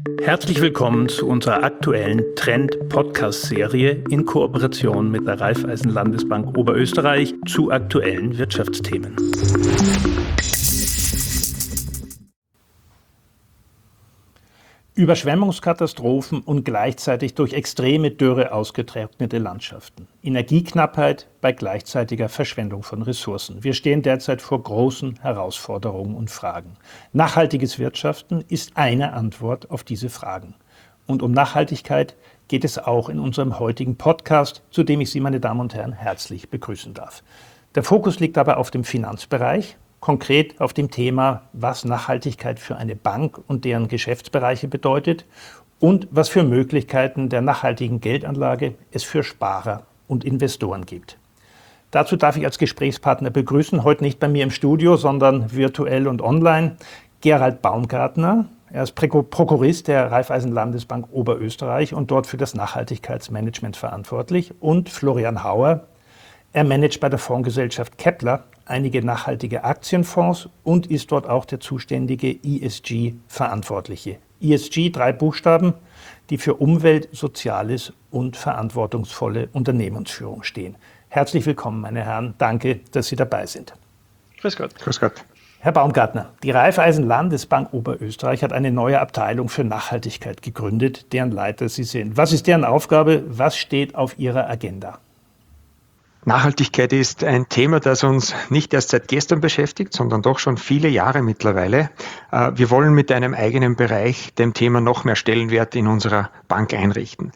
Herzlich willkommen zu unserer aktuellen Trend-Podcast-Serie in Kooperation mit der Raiffeisen-Landesbank Oberösterreich zu aktuellen Wirtschaftsthemen. Überschwemmungskatastrophen und gleichzeitig durch extreme Dürre ausgetrocknete Landschaften. Energieknappheit bei gleichzeitiger Verschwendung von Ressourcen. Wir stehen derzeit vor großen Herausforderungen und Fragen. Nachhaltiges Wirtschaften ist eine Antwort auf diese Fragen. Und um Nachhaltigkeit geht es auch in unserem heutigen Podcast, zu dem ich Sie, meine Damen und Herren, herzlich begrüßen darf. Der Fokus liegt dabei auf dem Finanzbereich, konkret auf dem Thema, was Nachhaltigkeit für eine Bank und deren Geschäftsbereiche bedeutet und was für Möglichkeiten der nachhaltigen Geldanlage es für Sparer und Investoren gibt. Dazu darf ich als Gesprächspartner begrüßen, heute nicht bei mir im Studio, sondern virtuell und online, Gerald Baumgartner. Er ist Prokurist der Raiffeisen-Landesbank Oberösterreich und dort für das Nachhaltigkeitsmanagement verantwortlich, und Florian Hauer. Er managt bei der Fondsgesellschaft Kepler einige nachhaltige Aktienfonds und ist dort auch der zuständige ESG-Verantwortliche. ESG, 3 Buchstaben, die für Umwelt, Soziales und verantwortungsvolle Unternehmensführung stehen. Herzlich willkommen, meine Herren. Danke, dass Sie dabei sind. Grüß Gott. Grüß Gott. Herr Baumgartner, die Raiffeisen-Landesbank Oberösterreich hat eine neue Abteilung für Nachhaltigkeit gegründet, deren Leiter Sie sind. Was ist deren Aufgabe? Was steht auf Ihrer Agenda? Nachhaltigkeit ist ein Thema, das uns nicht erst seit gestern beschäftigt, sondern doch schon viele Jahre mittlerweile. Wir wollen mit einem eigenen Bereich dem Thema noch mehr Stellenwert in unserer Bank einrichten.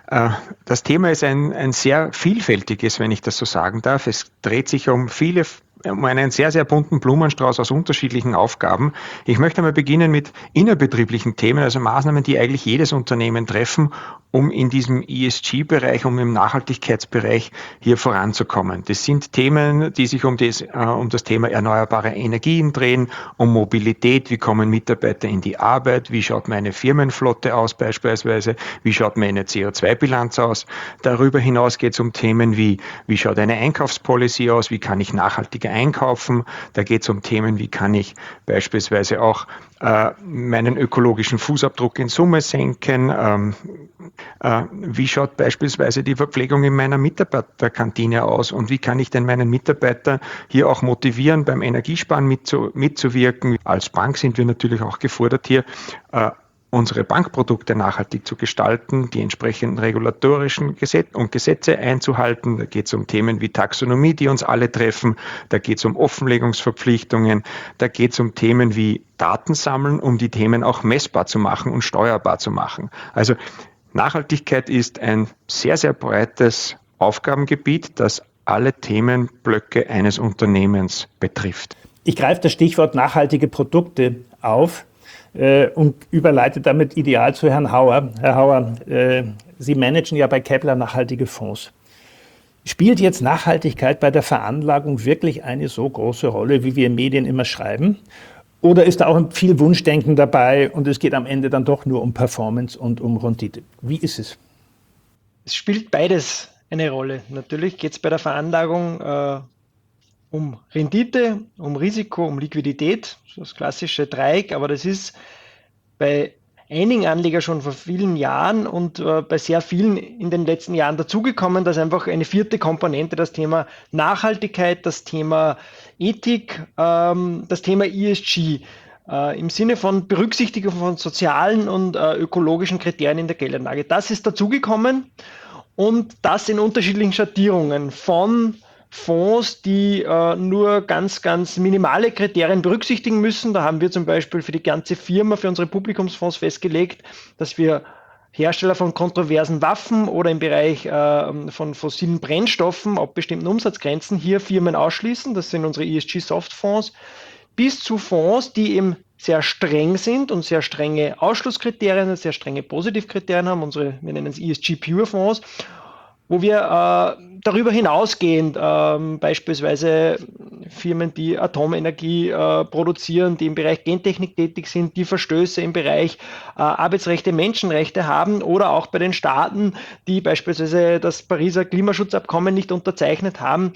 Das Thema ist ein sehr vielfältiges, wenn ich das so sagen darf. Es dreht sich um einen sehr, sehr bunten Blumenstrauß aus unterschiedlichen Aufgaben. Ich möchte mal beginnen mit innerbetrieblichen Themen, also Maßnahmen, die eigentlich jedes Unternehmen treffen, um in diesem ESG-Bereich, um im Nachhaltigkeitsbereich hier voranzukommen. Das sind Themen, die sich um das Thema erneuerbare Energien drehen, um Mobilität, wie kommen Mitarbeiter in die Arbeit, wie schaut meine Firmenflotte aus beispielsweise, wie schaut meine CO2-Bilanz aus. Darüber hinaus geht es um Themen wie schaut eine Einkaufspolicy aus, wie kann ich nachhaltiger einkaufen. Da geht es um Themen, wie kann ich beispielsweise auch meinen ökologischen Fußabdruck in Summe senken. Wie schaut beispielsweise die Verpflegung in meiner Mitarbeiterkantine aus und wie kann ich denn meinen Mitarbeiter hier auch motivieren, beim Energiesparen mitzuwirken. Als Bank sind wir natürlich auch gefordert, hier unsere Bankprodukte nachhaltig zu gestalten, die entsprechenden regulatorischen Gesetze einzuhalten. Da geht es um Themen wie Taxonomie, die uns alle treffen. Da geht es um Offenlegungsverpflichtungen. Da geht es um Themen wie Daten sammeln, um die Themen auch messbar zu machen und steuerbar zu machen. Also Nachhaltigkeit ist ein sehr, sehr breites Aufgabengebiet, das alle Themenblöcke eines Unternehmens betrifft. Ich greife das Stichwort nachhaltige Produkte auf und überleite damit ideal zu Herrn Hauer. Herr Hauer, Sie managen ja bei Kepler nachhaltige Fonds. Spielt jetzt Nachhaltigkeit bei der Veranlagung wirklich eine so große Rolle, wie wir in Medien immer schreiben? Oder ist da auch viel Wunschdenken dabei und es geht am Ende dann doch nur um Performance und um Rendite? Wie ist es? Es spielt beides eine Rolle. Natürlich geht es bei der Veranlagung um Rendite, um Risiko, um Liquidität, das klassische Dreieck, aber das ist bei einigen Anlegern schon vor vielen Jahren und bei sehr vielen in den letzten Jahren dazugekommen, dass einfach eine vierte Komponente, das Thema Nachhaltigkeit, das Thema Ethik, das Thema ESG, im Sinne von Berücksichtigung von sozialen und ökologischen Kriterien in der Geldanlage. Das ist dazugekommen und das in unterschiedlichen Schattierungen von Fonds, die nur ganz, ganz minimale Kriterien berücksichtigen müssen. Da haben wir zum Beispiel für die ganze Firma, für unsere Publikumsfonds festgelegt, dass wir Hersteller von kontroversen Waffen oder im Bereich von fossilen Brennstoffen ab bestimmten Umsatzgrenzen hier Firmen ausschließen. Das sind unsere ESG-Softfonds, bis zu Fonds, die eben sehr streng sind und sehr strenge Ausschlusskriterien, sehr strenge Positivkriterien haben. Wir nennen es ESG-Pure-Fonds, wo wir darüber hinausgehend beispielsweise Firmen, die Atomenergie produzieren, die im Bereich Gentechnik tätig sind, die Verstöße im Bereich Arbeitsrechte, Menschenrechte haben, oder auch bei den Staaten, die beispielsweise das Pariser Klimaschutzabkommen nicht unterzeichnet haben,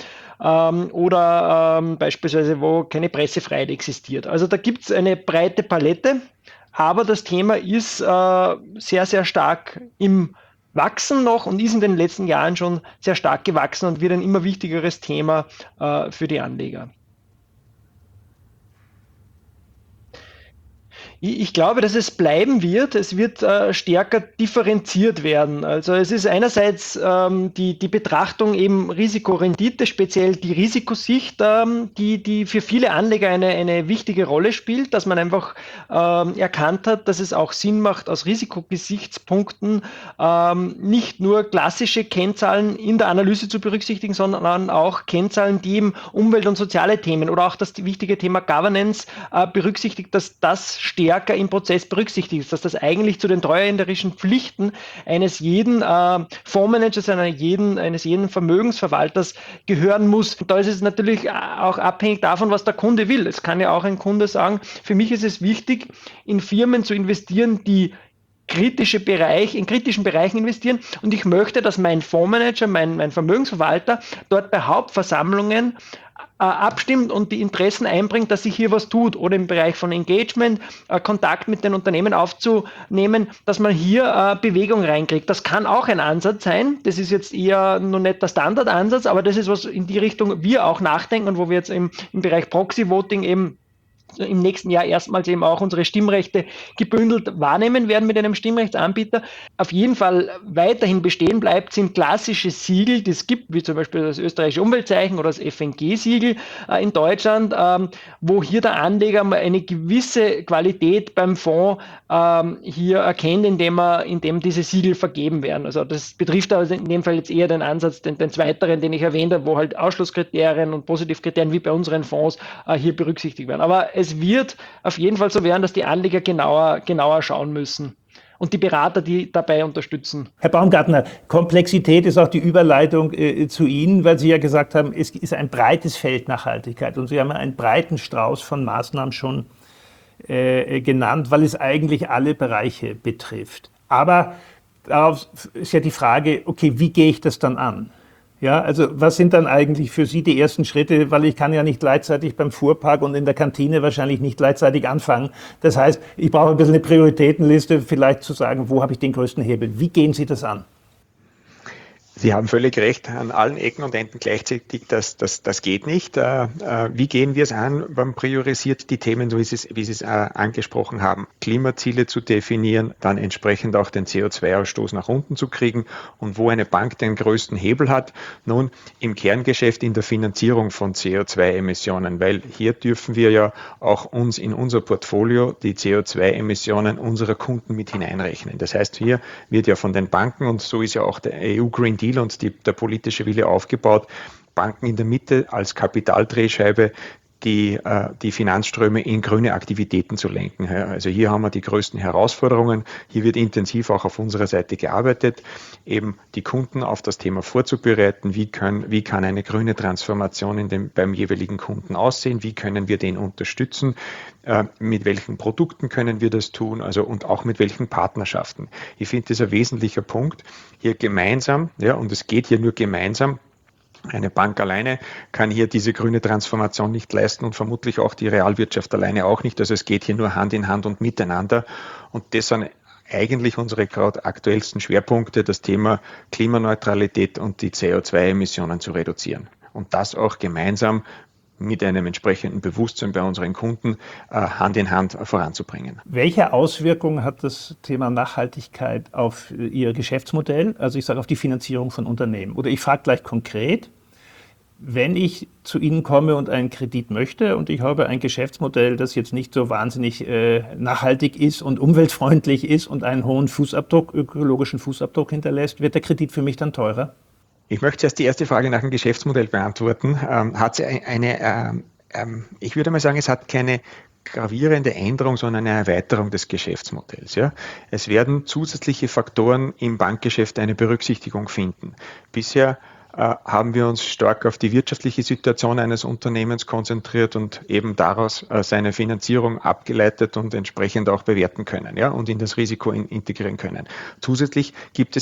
oder beispielsweise wo keine Pressefreiheit existiert. Also da gibt es eine breite Palette Aber das Thema ist sehr, sehr stark im Wachsen noch und ist in den letzten Jahren schon sehr stark gewachsen und wird ein immer wichtigeres Thema für die Anleger. Ich glaube, dass es bleiben wird. Es wird stärker differenziert werden. Also es ist einerseits die Betrachtung eben Risikorendite, speziell die Risikosicht, die für viele Anleger eine wichtige Rolle spielt, dass man einfach erkannt hat, dass es auch Sinn macht, aus Risikogesichtspunkten nicht nur klassische Kennzahlen in der Analyse zu berücksichtigen, sondern auch Kennzahlen, die eben Umwelt- und soziale Themen oder auch das wichtige Thema Governance berücksichtigt, dass das stärker im Prozess berücksichtigt ist, dass das eigentlich zu den treuhänderischen Pflichten eines jeden Fondsmanagers, eines jeden Vermögensverwalters gehören muss. Und da ist es natürlich auch abhängig davon, was der Kunde will. Es kann ja auch ein Kunde sagen, für mich ist es wichtig, in Firmen zu investieren, die in kritischen Bereichen investieren und ich möchte, dass mein Fondsmanager, mein Vermögensverwalter dort bei Hauptversammlungen abstimmt und die Interessen einbringt, dass sich hier was tut oder im Bereich von Engagement, Kontakt mit den Unternehmen aufzunehmen, dass man hier Bewegung reinkriegt. Das kann auch ein Ansatz sein. Das ist jetzt eher noch nicht der Standardansatz, aber das ist, was in die Richtung wir auch nachdenken und wo wir jetzt im Bereich Proxy Voting eben im nächsten Jahr erstmals eben auch unsere Stimmrechte gebündelt wahrnehmen werden mit einem Stimmrechtsanbieter. Auf jeden Fall weiterhin bestehen bleibt, sind klassische Siegel, die es gibt, wie zum Beispiel das österreichische Umweltzeichen oder das FNG-Siegel in Deutschland, wo hier der Anleger eine gewisse Qualität beim Fonds hier erkennt, indem diese Siegel vergeben werden. Also das betrifft aber in dem Fall jetzt eher den Ansatz, den zweiteren, den ich erwähnt habe, wo halt Ausschlusskriterien und Positivkriterien wie bei unseren Fonds hier berücksichtigt werden. Aber es wird auf jeden Fall so werden, dass die Anleger genauer schauen müssen und die Berater, die dabei unterstützen. Herr Baumgartner, Komplexität ist auch die Überleitung zu Ihnen, weil Sie ja gesagt haben, es ist ein breites Feld Nachhaltigkeit und Sie haben einen breiten Strauß von Maßnahmen schon genannt, weil es eigentlich alle Bereiche betrifft. Aber darauf ist ja die Frage, okay, wie gehe ich das dann an? Ja, also was sind dann eigentlich für Sie die ersten Schritte, weil ich kann ja nicht gleichzeitig beim Fuhrpark und in der Kantine wahrscheinlich nicht gleichzeitig anfangen. Das heißt, ich brauche ein bisschen eine Prioritätenliste, vielleicht zu sagen, wo habe ich den größten Hebel? Wie gehen Sie das an? Sie haben völlig recht, an allen Ecken und Enden gleichzeitig, das geht nicht. Wie gehen wir es an? Man priorisiert die Themen, wie Sie es angesprochen haben. Klimaziele zu definieren, dann entsprechend auch den CO2-Ausstoß nach unten zu kriegen und wo eine Bank den größten Hebel hat. Nun, im Kerngeschäft in der Finanzierung von CO2-Emissionen, weil hier dürfen wir ja auch uns in unser Portfolio die CO2-Emissionen unserer Kunden mit hineinrechnen. Das heißt, hier wird ja von den Banken, und so ist ja auch der EU Green Deal und der politische Wille aufgebaut, Banken in der Mitte als Kapitaldrehscheibe die Finanzströme in grüne Aktivitäten zu lenken. Also hier haben wir die größten Herausforderungen. Hier wird intensiv auch auf unserer Seite gearbeitet, eben die Kunden auf das Thema vorzubereiten. Wie kann eine grüne Transformation beim jeweiligen Kunden aussehen? Wie können wir den unterstützen? Mit welchen Produkten können wir das tun? Also und auch mit welchen Partnerschaften. Ich finde, das ist ein wesentlicher Punkt. Hier gemeinsam, ja, und es geht hier nur gemeinsam. Eine Bank alleine kann hier diese grüne Transformation nicht leisten und vermutlich auch die Realwirtschaft alleine auch nicht. Also es geht hier nur Hand in Hand und miteinander. Und das sind eigentlich unsere gerade aktuellsten Schwerpunkte, das Thema Klimaneutralität und die CO2-Emissionen zu reduzieren. Und das auch gemeinsam mit einem entsprechenden Bewusstsein bei unseren Kunden Hand in Hand voranzubringen. Welche Auswirkungen hat das Thema Nachhaltigkeit auf Ihr Geschäftsmodell, also ich sage auf die Finanzierung von Unternehmen? Oder ich frage gleich konkret, wenn ich zu Ihnen komme und einen Kredit möchte und ich habe ein Geschäftsmodell, das jetzt nicht so wahnsinnig nachhaltig ist und umweltfreundlich ist und einen hohen ökologischen Fußabdruck hinterlässt, wird der Kredit für mich dann teurer? Ich möchte zuerst die erste Frage nach dem Geschäftsmodell beantworten. Ich würde mal sagen, es hat keine gravierende Änderung, sondern eine Erweiterung des Geschäftsmodells. Ja. Es werden zusätzliche Faktoren im Bankgeschäft eine Berücksichtigung finden. Bisher haben wir uns stark auf die wirtschaftliche Situation eines Unternehmens konzentriert und eben daraus seine Finanzierung abgeleitet und entsprechend auch bewerten können, ja, und in das Risiko integrieren können. Zusätzlich gibt es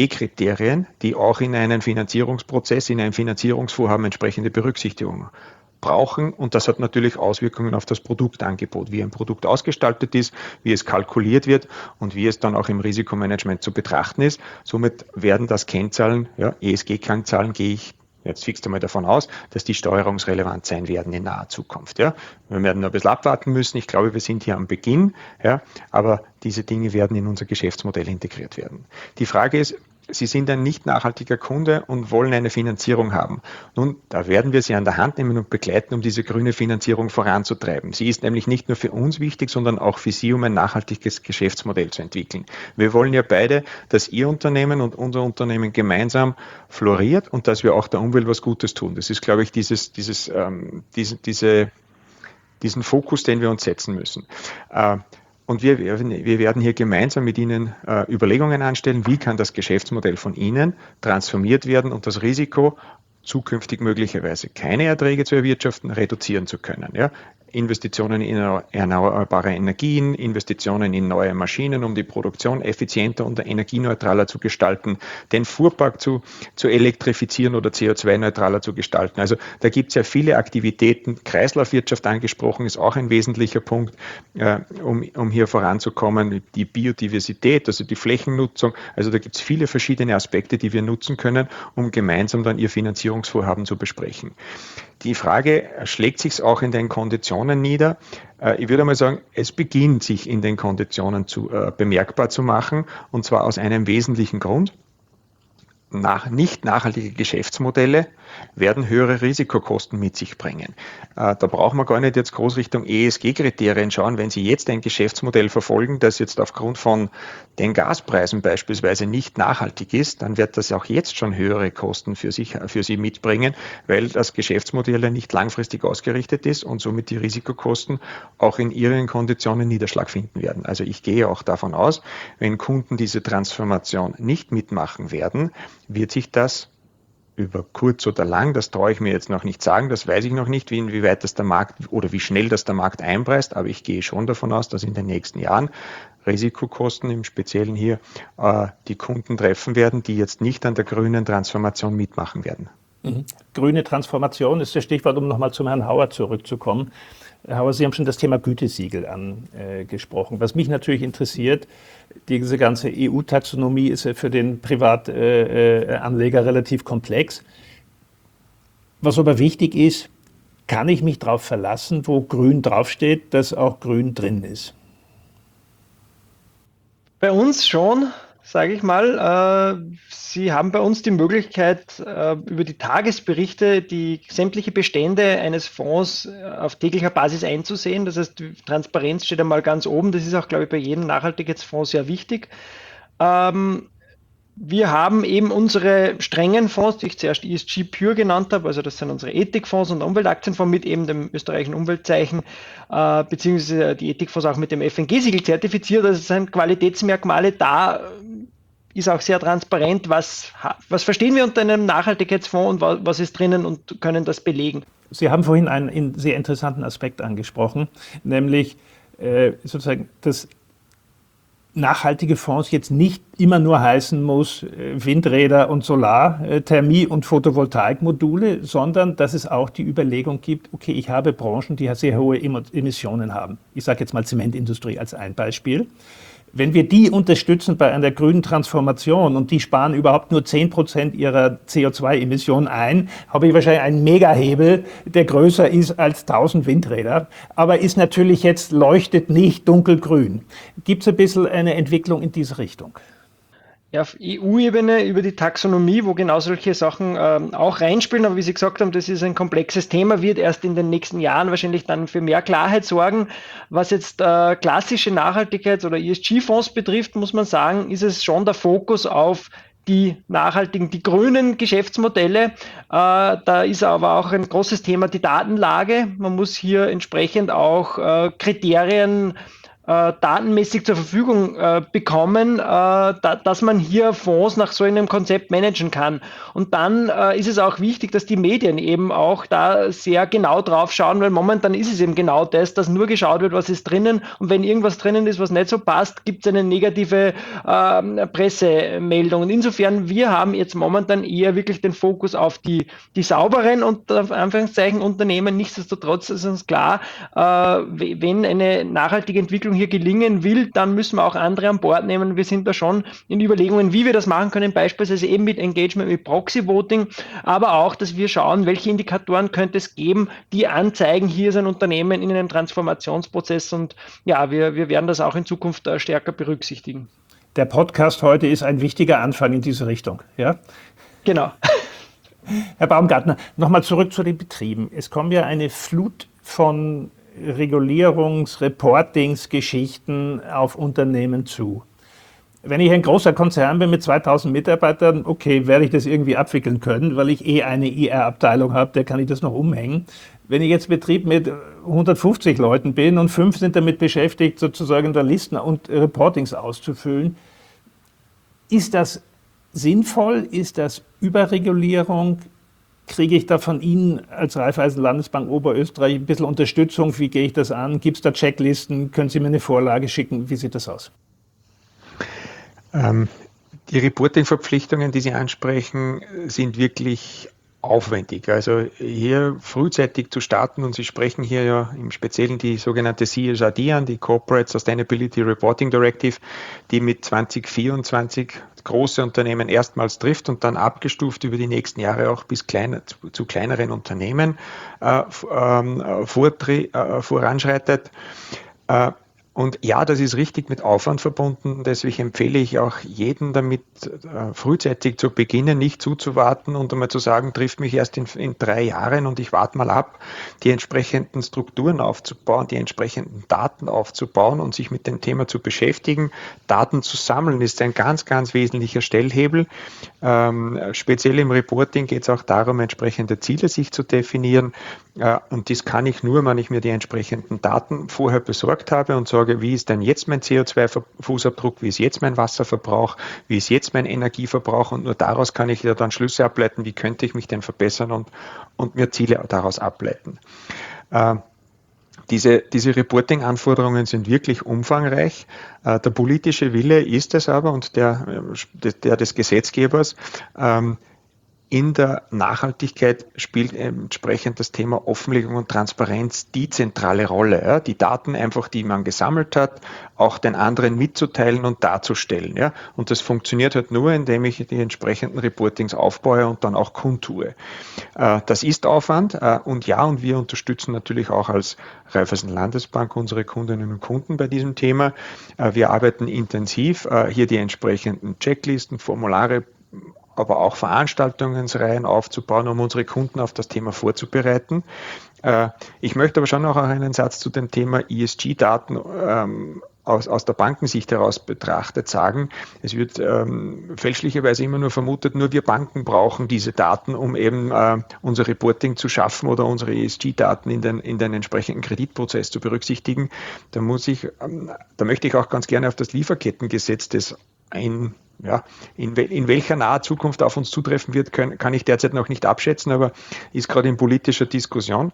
ESG-Kriterien, die auch in einen Finanzierungsprozess, in ein Finanzierungsvorhaben entsprechende Berücksichtigung brauchen und das hat natürlich Auswirkungen auf das Produktangebot, wie ein Produkt ausgestaltet ist, wie es kalkuliert wird und wie es dann auch im Risikomanagement zu betrachten ist. Somit werden das Kennzahlen, ESG-Kennzahlen gehe ich jetzt fix einmal davon aus, dass die steuerungsrelevant sein werden in naher Zukunft. Ja. Wir werden noch ein bisschen abwarten müssen. Ich glaube, wir sind hier am Beginn, ja, aber diese Dinge werden in unser Geschäftsmodell integriert werden. Die Frage ist, Sie sind ein nicht nachhaltiger Kunde und wollen eine Finanzierung haben. Nun, da werden wir Sie an der Hand nehmen und begleiten, um diese grüne Finanzierung voranzutreiben. Sie ist nämlich nicht nur für uns wichtig, sondern auch für Sie, um ein nachhaltiges Geschäftsmodell zu entwickeln. Wir wollen ja beide, dass Ihr Unternehmen und unser Unternehmen gemeinsam floriert und dass wir auch der Umwelt was Gutes tun. Das ist, glaube ich, diesen Fokus, den wir uns setzen müssen. Und wir werden hier gemeinsam mit Ihnen Überlegungen anstellen, wie kann das Geschäftsmodell von Ihnen transformiert werden und das Risiko, zukünftig möglicherweise keine Erträge zu erwirtschaften, reduzieren zu können. Ja? Investitionen in erneuerbare Energien, Investitionen in neue Maschinen, um die Produktion effizienter und energieneutraler zu gestalten, den Fuhrpark zu elektrifizieren oder CO2-neutraler zu gestalten. Also da gibt es ja viele Aktivitäten. Kreislaufwirtschaft angesprochen ist auch ein wesentlicher Punkt, um hier voranzukommen. Die Biodiversität, also die Flächennutzung. Also da gibt es viele verschiedene Aspekte, die wir nutzen können, um gemeinsam dann Ihr Finanzierungsvorhaben zu besprechen. Die Frage, schlägt sich auch in den Konditionen nieder? Ich würde mal sagen, es beginnt sich in den Konditionen bemerkbar zu machen, und zwar aus einem wesentlichen Grund. Nicht nachhaltige Geschäftsmodelle werden höhere Risikokosten mit sich bringen. Da braucht man gar nicht jetzt groß Richtung ESG-Kriterien schauen. Wenn Sie jetzt ein Geschäftsmodell verfolgen, das jetzt aufgrund von den Gaspreisen beispielsweise nicht nachhaltig ist, dann wird das auch jetzt schon höhere Kosten für Sie mitbringen, weil das Geschäftsmodell ja nicht langfristig ausgerichtet ist und somit die Risikokosten auch in Ihren Konditionen Niederschlag finden werden. Also ich gehe auch davon aus, wenn Kunden diese Transformation nicht mitmachen werden, wird sich das über kurz oder lang, das traue ich mir jetzt noch nicht sagen, das weiß ich noch nicht, inwieweit das der Markt oder wie schnell das der Markt einpreist, aber ich gehe schon davon aus, dass in den nächsten Jahren Risikokosten im Speziellen hier die Kunden treffen werden, die jetzt nicht an der grünen Transformation mitmachen werden. Grüne Transformation ist das Stichwort, um nochmal zum Herrn Hauer zurückzukommen. Herr Hauer, Sie haben schon das Thema Gütesiegel angesprochen. Was mich natürlich interessiert, diese ganze EU-Taxonomie ist ja für den Privatanleger relativ komplex. Was aber wichtig ist, kann ich mich darauf verlassen, wo grün draufsteht, dass auch grün drin ist? Bei uns schon, sage ich mal. Sie haben bei uns die Möglichkeit, über die Tagesberichte die sämtliche Bestände eines Fonds auf täglicher Basis einzusehen. Das heißt, die Transparenz steht einmal ganz oben. Das ist auch, glaube ich, bei jedem Nachhaltigkeitsfonds sehr wichtig. Wir haben eben unsere strengen Fonds, die ich zuerst ESG Pure genannt habe, also das sind unsere Ethikfonds und Umweltaktienfonds mit eben dem österreichischen Umweltzeichen, beziehungsweise die Ethikfonds auch mit dem FNG-Siegel zertifiziert. Also es sind Qualitätsmerkmale, da ist auch sehr transparent, was verstehen wir unter einem Nachhaltigkeitsfonds und was ist drinnen und können das belegen. Sie haben vorhin einen sehr interessanten Aspekt angesprochen, nämlich sozusagen, dass nachhaltige Fonds jetzt nicht immer nur heißen muss Windräder und Solar, Thermie und Photovoltaikmodule, sondern dass es auch die Überlegung gibt, okay, ich habe Branchen, die sehr hohe Emissionen haben. Ich sage jetzt mal Zementindustrie als ein Beispiel. Wenn wir die unterstützen bei einer grünen Transformation und die sparen überhaupt nur 10% ihrer CO2-Emissionen ein, habe ich wahrscheinlich einen Megahebel, der größer ist als 1000 Windräder, aber ist natürlich jetzt, leuchtet nicht dunkelgrün. Gibt es ein bisschen eine Entwicklung in diese Richtung? Ja, auf EU-Ebene über die Taxonomie, wo genau solche Sachen auch reinspielen, aber wie Sie gesagt haben, das ist ein komplexes Thema, wird erst in den nächsten Jahren wahrscheinlich dann für mehr Klarheit sorgen. Was jetzt klassische Nachhaltigkeits- oder ESG-Fonds betrifft, muss man sagen, ist es schon der Fokus auf die nachhaltigen, die grünen Geschäftsmodelle. Da ist aber auch ein großes Thema die Datenlage. Man muss hier entsprechend auch Kriterien datenmäßig zur Verfügung bekommen, dass man hier Fonds nach so einem Konzept managen kann. Und dann ist es auch wichtig, dass die Medien eben auch da sehr genau drauf schauen, weil momentan ist es eben genau das, dass nur geschaut wird, was ist drinnen, und wenn irgendwas drinnen ist, was nicht so passt, gibt es eine negative Pressemeldung. Und insofern, wir haben jetzt momentan eher wirklich den Fokus auf die sauberen und Anführungszeichen Unternehmen. Nichtsdestotrotz ist uns klar, wenn eine nachhaltige Entwicklung hier gelingen will, dann müssen wir auch andere an Bord nehmen. Wir sind da schon in Überlegungen, wie wir das machen können, beispielsweise eben mit Engagement, mit Proxy-Voting, aber auch, dass wir schauen, welche Indikatoren könnte es geben, die anzeigen, hier ist ein Unternehmen in einem Transformationsprozess, und ja, wir werden das auch in Zukunft stärker berücksichtigen. Der Podcast heute ist ein wichtiger Anfang in diese Richtung, ja? Genau. Herr Baumgartner, nochmal zurück zu den Betrieben. Es kommt ja eine Flut von Regulierungs-, Reportingsgeschichten auf Unternehmen zu. Wenn ich ein großer Konzern bin mit 2000 Mitarbeitern, okay, werde ich das irgendwie abwickeln können, weil ich eine IR-Abteilung habe, der kann ich das noch umhängen. Wenn ich jetzt Betrieb mit 150 Leuten bin und 5 sind damit beschäftigt, sozusagen da Listen und Reportings auszufüllen, ist das sinnvoll? Ist das Überregulierung? Kriege ich da von Ihnen als Raiffeisen Landesbank Oberösterreich ein bisschen Unterstützung? Wie gehe ich das an? Gibt es da Checklisten? Können Sie mir eine Vorlage schicken? Wie sieht das aus? Die Reporting-Verpflichtungen, die Sie ansprechen, sind wirklich aufwendig. Also hier frühzeitig zu starten, und Sie sprechen hier ja im Speziellen die sogenannte CSRD an, die Corporate Sustainability Reporting Directive, die mit 2024 große Unternehmen erstmals trifft und dann abgestuft über die nächsten Jahre auch bis zu kleineren Unternehmen voranschreitet. Und ja, das ist richtig mit Aufwand verbunden. Deswegen empfehle ich auch jedem damit, frühzeitig zu beginnen, nicht zuzuwarten und einmal zu sagen, trifft mich erst in 3 Jahren und ich warte mal ab, die entsprechenden Strukturen aufzubauen, die entsprechenden Daten aufzubauen und sich mit dem Thema zu beschäftigen. Daten zu sammeln ist ein ganz, ganz wesentlicher Stellhebel. Speziell im Reporting geht es auch darum, entsprechende Ziele sich zu definieren. Und das kann ich nur, wenn ich mir die entsprechenden Daten vorher besorgt habe und sage, wie ist denn jetzt mein CO2-Fußabdruck, wie ist jetzt mein Wasserverbrauch, wie ist jetzt mein Energieverbrauch, und nur daraus kann ich ja dann Schlüsse ableiten, wie könnte ich mich denn verbessern und mir Ziele daraus ableiten. Diese Reporting-Anforderungen sind wirklich umfangreich. Der politische Wille ist es aber, und der des Gesetzgebers. In der Nachhaltigkeit spielt entsprechend das Thema Offenlegung und Transparenz die zentrale Rolle. Ja? Die Daten einfach, die man gesammelt hat, auch den anderen mitzuteilen und darzustellen. Ja? Und das funktioniert halt nur, indem ich die entsprechenden Reportings aufbaue und dann auch kundtue. Das ist Aufwand, und wir unterstützen natürlich auch als Raiffeisen Landesbank unsere Kundinnen und Kunden bei diesem Thema. Wir arbeiten intensiv, hier die entsprechenden Checklisten, Formulare, aber auch Veranstaltungsreihen aufzubauen, um unsere Kunden auf das Thema vorzubereiten. Ich möchte aber schon noch einen Satz zu dem Thema ESG-Daten aus der Bankensicht heraus betrachtet sagen. Es wird fälschlicherweise immer nur vermutet, nur wir Banken brauchen diese Daten, um eben unser Reporting zu schaffen oder unsere ESG-Daten in den entsprechenden Kreditprozess zu berücksichtigen. Da möchte ich auch ganz gerne auf das Lieferkettengesetz, das in welcher naher Zukunft auf uns zutreffen wird, kann ich derzeit noch nicht abschätzen, aber ist gerade in politischer Diskussion.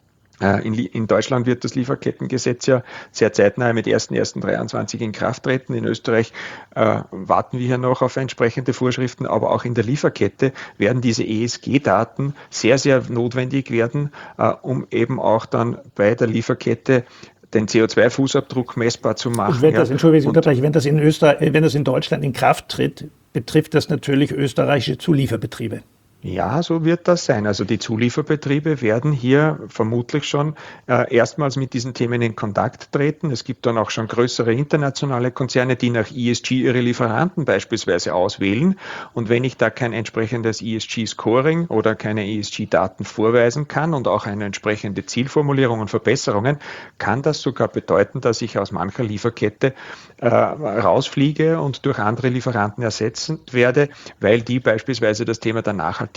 In Deutschland wird das Lieferkettengesetz ja sehr zeitnah mit 1.1.23 in Kraft treten. In Österreich warten wir hier noch auf entsprechende Vorschriften, aber auch in der Lieferkette werden diese ESG-Daten sehr, sehr notwendig werden, um eben auch dann bei der Lieferkette den CO2-Fußabdruck messbar zu machen. Wenn das in Deutschland in Kraft tritt, betrifft das natürlich österreichische Zulieferbetriebe. Ja, so wird das sein. Also die Zulieferbetriebe werden hier vermutlich schon erstmals mit diesen Themen in Kontakt treten. Es gibt dann auch schon größere internationale Konzerne, die nach ESG ihre Lieferanten beispielsweise auswählen. Und wenn ich da kein entsprechendes ESG-Scoring oder keine ESG-Daten vorweisen kann und auch eine entsprechende Zielformulierung und Verbesserungen, kann das sogar bedeuten, dass ich aus mancher Lieferkette rausfliege und durch andere Lieferanten ersetzt werde, weil die beispielsweise das Thema der Nachhaltigkeit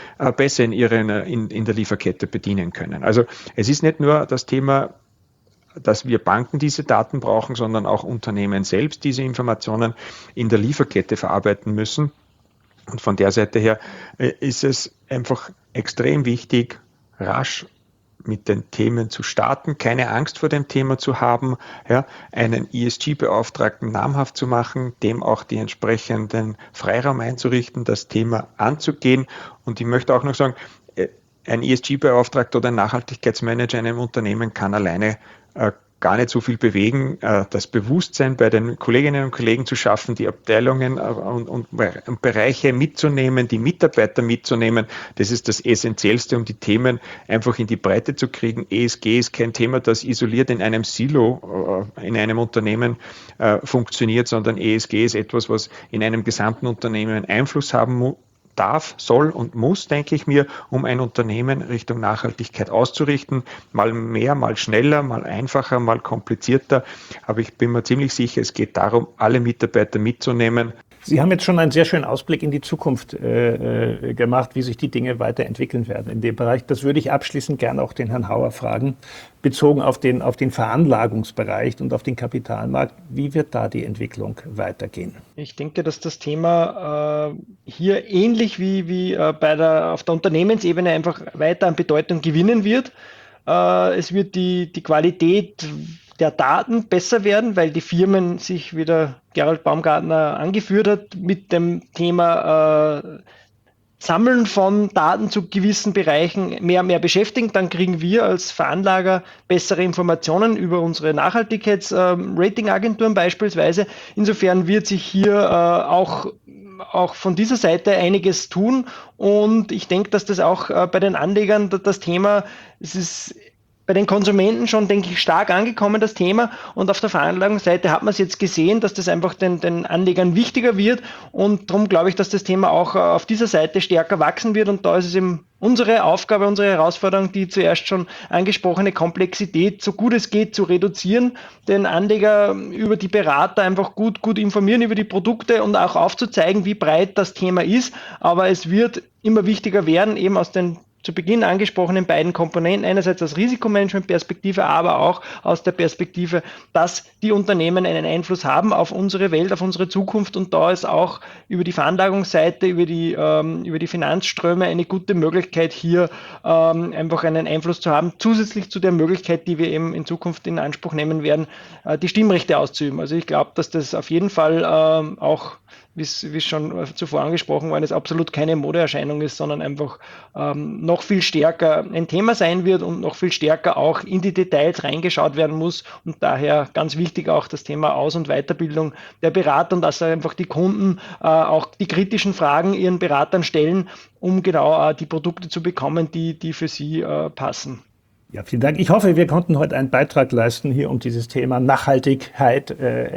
besser in der Lieferkette bedienen können. Also es ist nicht nur das Thema dass wir Banken diese Daten brauchen, sondern auch Unternehmen selbst diese Informationen in der Lieferkette verarbeiten müssen. Und von der Seite her ist es einfach extrem wichtig, rasch mit den Themen zu starten, keine Angst vor dem Thema zu haben, ja, einen ESG-Beauftragten namhaft zu machen, dem auch die entsprechenden Freiraum einzurichten, das Thema anzugehen. Und ich möchte auch noch sagen, ein ESG-Beauftragter oder ein Nachhaltigkeitsmanager in einem Unternehmen kann alleine gar nicht so viel bewegen, das Bewusstsein bei den Kolleginnen und Kollegen zu schaffen, die Abteilungen und Bereiche mitzunehmen, die Mitarbeiter mitzunehmen. Das ist das Essentiellste, um die Themen einfach in die Breite zu kriegen. ESG ist kein Thema, das isoliert in einem Silo in einem Unternehmen funktioniert, sondern ESG ist etwas, was in einem gesamten Unternehmen Einfluss haben darf, soll und muss, denke ich mir, um ein Unternehmen Richtung Nachhaltigkeit auszurichten. Mal mehr, mal schneller, mal einfacher, mal komplizierter. Aber ich bin mir ziemlich sicher, es geht darum, alle Mitarbeiter mitzunehmen. Sie haben jetzt schon einen sehr schönen Ausblick in die Zukunft gemacht, wie sich die Dinge weiterentwickeln werden in dem Bereich. Das würde ich abschließend gerne auch den Herrn Hauer fragen, bezogen auf den Veranlagungsbereich und auf den Kapitalmarkt. Wie wird da die Entwicklung weitergehen? Ich denke, dass das Thema hier ähnlich wie auf der Unternehmensebene einfach weiter an Bedeutung gewinnen wird. Es wird die Qualität der Daten besser werden, weil die Firmen sich, wie der Gerald Baumgartner angeführt hat, mit dem Thema Sammeln von Daten zu gewissen Bereichen mehr beschäftigen. Dann kriegen wir als Veranlager bessere Informationen über unsere Nachhaltigkeitsratingagenturen beispielsweise. Insofern wird sich hier auch von dieser Seite einiges tun. Und ich denke, dass das auch bei den Anlegern das Thema, es ist bei den Konsumenten schon, denke ich, stark angekommen, das Thema. Und auf der Veranlagungsseite hat man es jetzt gesehen, dass das einfach den Anlegern wichtiger wird. Und darum glaube ich, dass das Thema auch auf dieser Seite stärker wachsen wird. Und da ist es eben unsere Aufgabe, unsere Herausforderung, die zuerst schon angesprochene Komplexität, so gut es geht, zu reduzieren, den Anleger über die Berater einfach gut informieren über die Produkte und auch aufzuzeigen, wie breit das Thema ist. Aber es wird immer wichtiger werden, eben aus den zu Beginn angesprochenen beiden Komponenten, einerseits aus Risikomanagement-Perspektive, aber auch aus der Perspektive, dass die Unternehmen einen Einfluss haben auf unsere Welt, auf unsere Zukunft, und da ist auch über die Veranlagungsseite, über die Finanzströme eine gute Möglichkeit, hier einfach einen Einfluss zu haben, zusätzlich zu der Möglichkeit, die wir eben in Zukunft in Anspruch nehmen werden, die Stimmrechte auszuüben. Also ich glaube, dass das auf jeden Fall auch, wie es schon zuvor angesprochen worden ist, absolut keine Modeerscheinung ist, sondern einfach noch viel stärker ein Thema sein wird und noch viel stärker auch in die Details reingeschaut werden muss, und daher ganz wichtig auch das Thema Aus- und Weiterbildung der Berater, und dass einfach die Kunden auch die kritischen Fragen ihren Beratern stellen, um genau die Produkte zu bekommen, die für sie passen. Ja, vielen Dank. Ich hoffe, wir konnten heute einen Beitrag leisten, hier um dieses Thema Nachhaltigkeit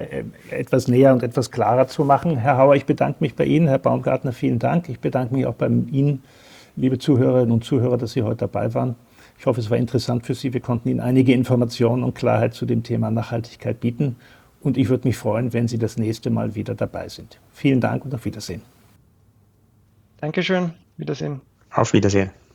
etwas näher und etwas klarer zu machen. Herr Hauer, ich bedanke mich bei Ihnen. Herr Baumgartner, vielen Dank. Ich bedanke mich auch bei Ihnen, liebe Zuhörerinnen und Zuhörer, dass Sie heute dabei waren. Ich hoffe, es war interessant für Sie. Wir konnten Ihnen einige Informationen und Klarheit zu dem Thema Nachhaltigkeit bieten. Und ich würde mich freuen, wenn Sie das nächste Mal wieder dabei sind. Vielen Dank und auf Wiedersehen. Dankeschön. Wiedersehen. Auf Wiedersehen.